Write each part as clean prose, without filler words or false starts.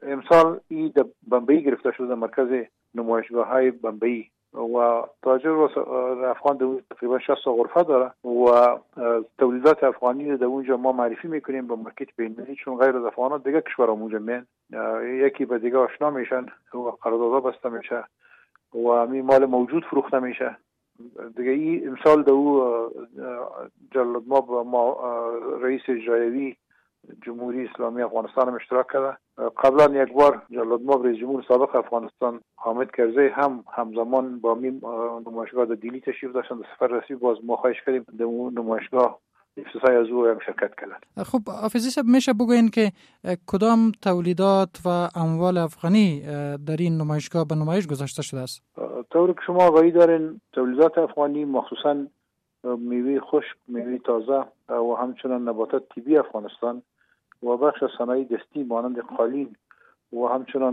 امسال این در بمبئی گرفته شده، مرکز نمایشگاه های بمبئی، و تاجر افغان در تقریبا 60 غرفه داره و تولیدات افغانی در اونجا ما معرفی میکنیم به مارکت بین‌المللی، چون غیر از افغانات دیگه کشورها اونجا میان، یکی به دیگه آشنا میشن و قراردادها بسته میشه و همین مال موجود فروخته میشه دیگه. این امسال در او جلال‌المآب ما رئیس اجرایی جمهوری اسلامی افغانستان هم اشتراک کرده. قبلا یک بار جلال‌المآب رئیس جمهور سابق افغانستان حامد کرزی هم همزمان با نمایشگاه در دیلی تشریف داشتن. در سفر رسمی باز ما خواهش کردیم در اون نمایشگاه افتتاحی از او هم شرکت کردن. خب حافظی صاحب، میشه بگوین که کدام تولیدات و اموال افغانی در این نمایشگاه به نمایش گذاشته شده است؟ طوری که شما آگاهی دارین تولیدات افغانی مخصوصاً میوه خشک، میوه تازه و همچنان نباتات طبیعی افغانستان و بخش صنایع دستی مانند قالین و همچنان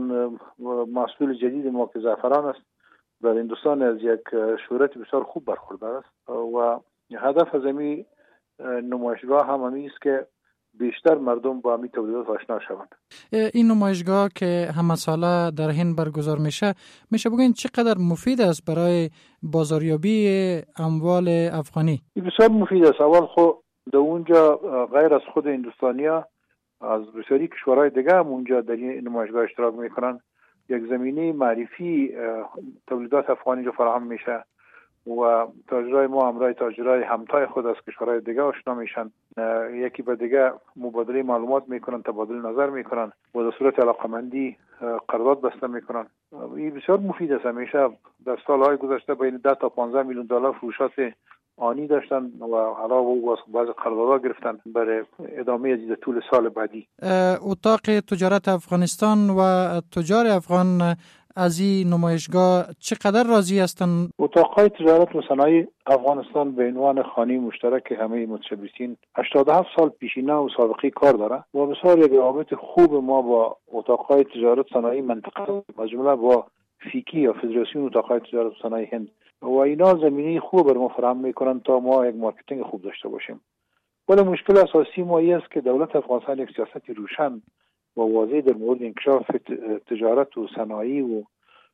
محصول جدید ما که زعفران است در هندوستان از یک شهرت بسیار خوب برخوردار است و هدف از این نمایشگاه هم است که بیشتر مردم با همین تولیدات آشنا شوند. این نمایشگاه که همه ساله در هند برگزار میشه بگوین چقدر مفید است برای بازاریابی اموال افغانی؟ بسیار مفید است. اول خود در اونجا غیر از خود هندوستانیا از بسیاری کشورهای دیگه هم اونجا در این نمایشگاه اشتراک میکنن. یک زمینه معرفی تولیدات افغانی رو فراهم میشه و تاجرای ما همراه تاجرای همتای خود از کشورهای دیگه آشنا میشن، یکی به دیگه مبادله معلومات میکنن، تبادل نظر میکنن و در صورت علاقمندی قرارداد بسته میکنن. این بسیار مفید است. همیشه در سالهای گذشته بین 10 تا 15 میلیون دلار فروشات آنی داشتن و علاوه او بعض قراردادها گرفتن برای ادامه از طول سال بعدی. اتاق تجارت افغانستان و تجار افغان از این نمایشگاه چقدر راضی هستند؟ اتاقهای تجارت و صنایع افغانستان به عنوان خانه مشترک همه متشبثین 87 سال پیشینه و سابقه کار داره و بسیار یک روابط خوب ما با اتاقهای تجارت صنایع منطقه از جمله با فیکی یا فدراسیون اتاقهای تجارت و صنایع هند و اینا زمینه خوب بر ما فراهم میکنن تا ما یک مارکتینگ خوب داشته باشیم. ولی مشکل اساسی ما این است که دولت افغانستان یک سیاست روشن و واضح در مورد انکشاف تجارت و صنایع و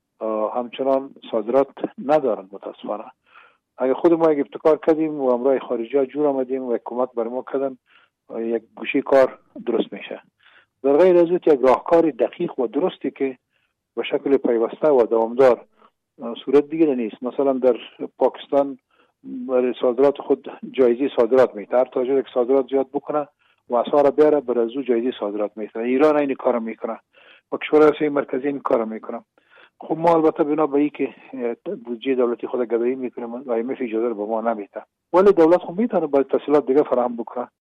همچنان صادرات ندارن متاسفانه. اگه خود ما یک ابتکار کردیم و همراه خارجی ها جور آمدیم و کمک برای ما کردن، یک گوشه کار درست میشه. در غیر از این یک راهکار دقیق و درستی که به شکل پیوسته و دوامدار صورت بگیره نیست. مثلا در پاکستان برای صادرات خود جایزه صادرات میده، هر تاجر که صادرات زیاد بکنه و اسعار بیاره بر از او جایزه صادرات میده. ایران این کارو میکنه و کشورهای مرکزی این کارو میکنه. خب ما البته بنا به این که بودجه دولتی خود گدایی میکنه و IMF اجازه رو به ما نمیده، ولی دولت خب میتونه باید تسهیلات دیگه فراهم بکنه